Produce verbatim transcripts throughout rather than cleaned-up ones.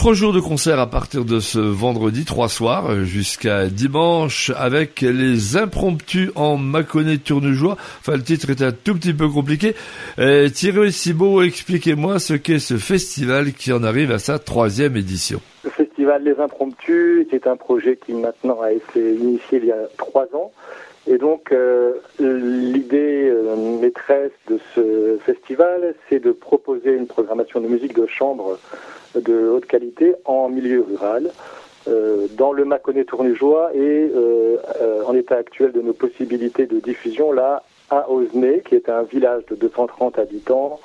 Trois jours de concert à partir de ce vendredi, trois soirs, jusqu'à dimanche, avec les impromptus en Mâconnais Tournejoie. Enfin, le titre est un tout petit peu compliqué. Euh, Thierry Cibot, expliquez-moi ce qu'est ce festival qui en arrive à sa troisième édition. Le festival Les Impromptus est un projet qui maintenant a été initié il y a trois ans. Et donc, euh, l'idée euh, maîtresse de ce festival, c'est de proposer une programmation de musique de chambre de haute qualité en milieu rural, euh, dans le Mâconnais Tournejoie et euh, euh, en état actuel de nos possibilités de diffusion, là, à Osnay, qui est un village de deux cent trente habitants,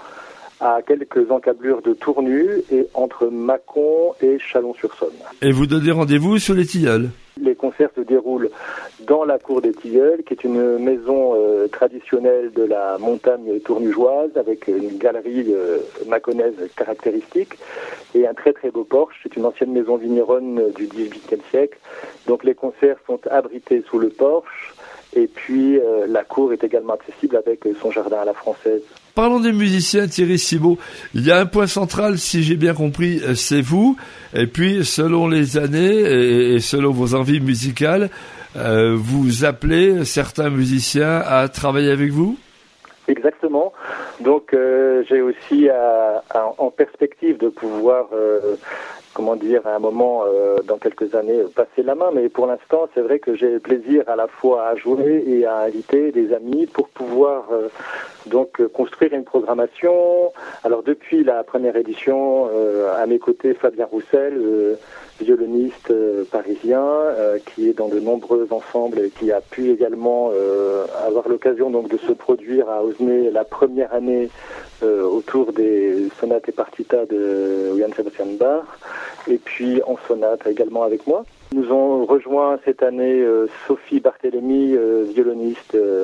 à quelques encablures de Tournu et entre Mâcon et Chalon-sur-Saône. Et vous donnez rendez-vous sur les Tilleuls? Les concerts se déroulent dans la cour des Tilleuls, qui est une maison euh, traditionnelle de la montagne tournugeoise, avec une galerie euh, mâconnaise caractéristique et un très très beau porche. C'est une ancienne maison vigneronne du dix-huitième siècle. Donc les concerts sont abrités sous le porche. Et puis, euh, la cour est également accessible avec son jardin à la française. Parlons des musiciens, Thierry Cibot. Il y a un point central, si j'ai bien compris, c'est vous. Et puis, selon les années et selon vos envies musicales, euh, vous appelez certains musiciens à travailler avec vous? Exactement. Donc, euh, j'ai aussi à, à, en perspective de pouvoir... Euh, comment dire, à un moment, euh, dans quelques années, passer la main. Mais pour l'instant, c'est vrai que j'ai plaisir à la fois à jouer et à inviter des amis pour pouvoir euh, donc construire une programmation. Alors, depuis la première édition, euh, à mes côtés, Fabien Roussel, euh, violoniste euh, parisien, euh, qui est dans de nombreux ensembles et qui a pu également euh, avoir l'occasion donc de se produire à Osnay la première année euh, autour des sonates et partitas de Johann Sebastian Bach. Et puis en sonate également avec moi. Nous ont rejoint cette année euh, Sophie Barthélémy, euh, violoniste, euh,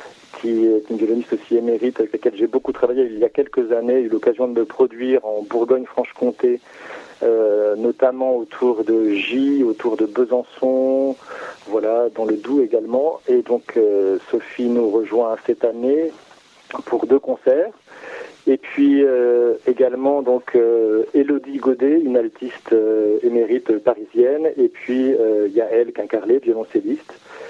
qui est une violoniste aussi émérite, avec laquelle j'ai beaucoup travaillé il y a quelques années, eu l'occasion de me produire en Bourgogne-Franche-Comté, euh, notamment autour de Gy, autour de Besançon, voilà, dans le Doubs également. Et donc euh, Sophie nous rejoint cette année pour deux concerts. Et puis euh, également donc euh, Élodie Godet, une altiste euh, émérite parisienne, et puis euh, Yael Quincarlet, violoncelliste,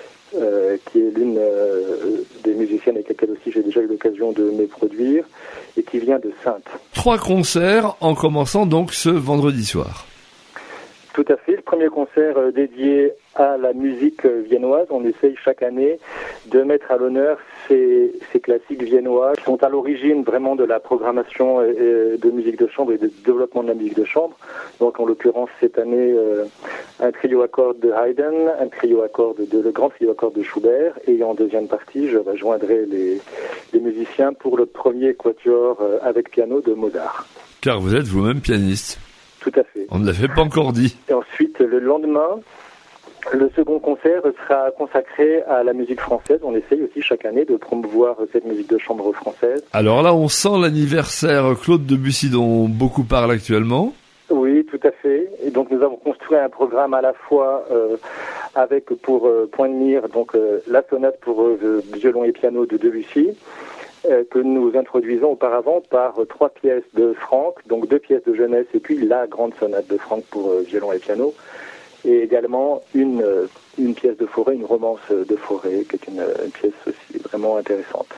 euh, qui est l'une euh, des musiciennes avec lesquelles aussi j'ai déjà eu l'occasion de me produire, et qui vient de Saintes. Trois concerts en commençant donc ce vendredi soir. Tout à fait. Le premier concert euh, dédié à la musique euh, viennoise. On essaye chaque année de mettre à l'honneur ces, ces classiques viennois qui sont à l'origine vraiment de la programmation euh, de musique de chambre et de développement de la musique de chambre. Donc en l'occurrence cette année euh, un trio à cordes de Haydn, un trio à cordes de le grand trio à cordes de Schubert, et en deuxième partie je rejoindrai les, les musiciens pour le premier quatuor euh, avec piano de Mozart. Car vous êtes vous-même pianiste. Tout à fait. On ne l'avait pas encore dit. Et ensuite, le lendemain, le second concert sera consacré à la musique française. On essaye aussi chaque année de promouvoir cette musique de chambre française. Alors là, on sent l'anniversaire Claude Debussy dont beaucoup parlent actuellement. Oui, tout à fait. Et donc nous avons construit un programme à la fois euh, avec pour euh, point de mire donc euh, la sonate pour euh, violon et piano de Debussy, que nous introduisons auparavant par trois pièces de Franck, donc deux pièces de jeunesse et puis la grande sonate de Franck pour euh, violon et piano, et également une, euh, une pièce de Fauré, une romance de Fauré, qui est une, une pièce aussi vraiment intéressante.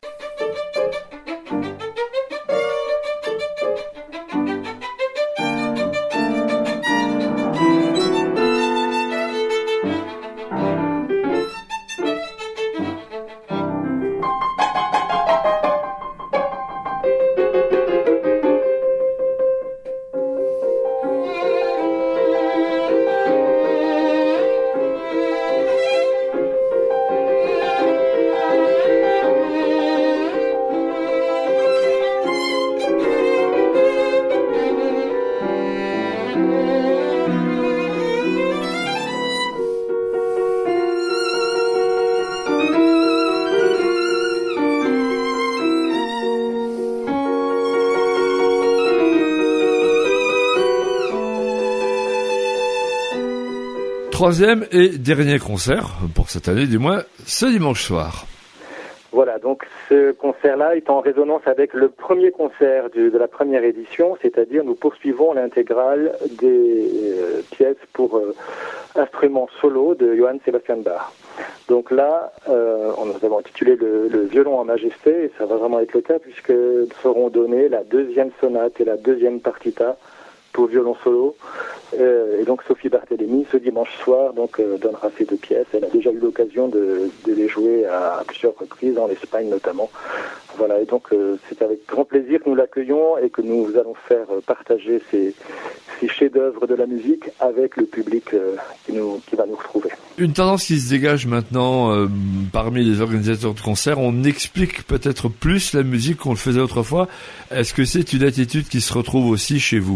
Troisième et dernier concert, pour cette année du moins, ce dimanche soir. Voilà, donc ce concert-là est en résonance avec le premier concert du, de la première édition, c'est-à-dire nous poursuivons l'intégrale des euh, pièces pour euh, instruments solo de Johann Sebastian Bach. Donc là, euh, on nous avons intitulé le, le violon en majesté, et ça va vraiment être le cas puisque seront données la deuxième sonate et la deuxième partita pour violon solo. Euh, et donc Sophie Barthélémy, ce dimanche soir, donc euh, donnera ces deux pièces. Elle a déjà eu l'occasion de, de les jouer à plusieurs reprises, en Espagne notamment. Voilà, et donc euh, c'est avec grand plaisir que nous l'accueillons et que nous allons faire partager ces, ces chefs-d'œuvre de la musique avec le public euh, qui, nous, qui va nous retrouver. Une tendance qui se dégage maintenant euh, parmi les organisateurs de concerts, on explique peut-être plus la musique qu'on le faisait autrefois. Est-ce que c'est une attitude qui se retrouve aussi chez vous ?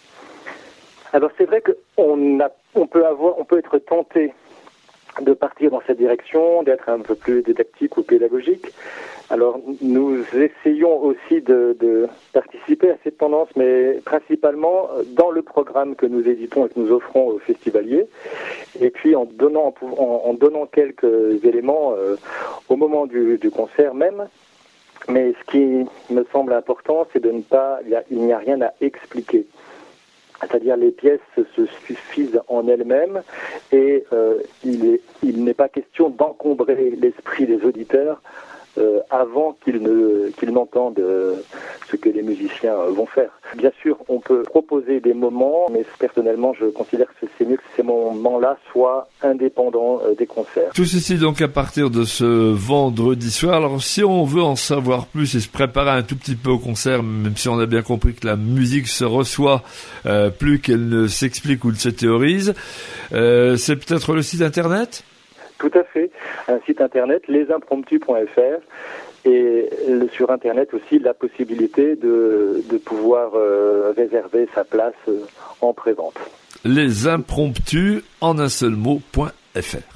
Alors c'est vrai qu'on a, on peut avoir, on peut être tenté de partir dans cette direction, d'être un peu plus didactique ou pédagogique. Alors nous essayons aussi de, de participer à cette tendance, mais principalement dans le programme que nous éditons et que nous offrons aux festivaliers, et puis en donnant, en, en donnant quelques éléments euh, au moment du, du concert même. Mais ce qui me semble important, c'est de ne pas, il, y a, il n'y a rien à expliquer. C'est-à-dire les pièces se suffisent en elles-mêmes et euh, il, est, il n'est pas question d'encombrer l'esprit des auditeurs euh, avant qu'ils ne, qu'ils n'entendent euh, ce que les musiciens euh, vont faire. Bien sûr, on peut proposer des moments, mais personnellement, je considère que c'est mieux que ces moments-là soient indépendants euh, des concerts. Tout ceci donc à partir de ce vendredi soir. Alors si on veut en savoir plus et se préparer un tout petit peu au concert, même si on a bien compris que la musique se reçoit euh, plus qu'elle ne s'explique ou ne se théorise, euh, c'est peut-être le site internet ? Tout à fait. Un site internet, les impromptus point f r. Et sur Internet aussi, la possibilité de, de pouvoir euh, réserver sa place euh, en pré-vente. Les impromptus en un seul mot, point F R.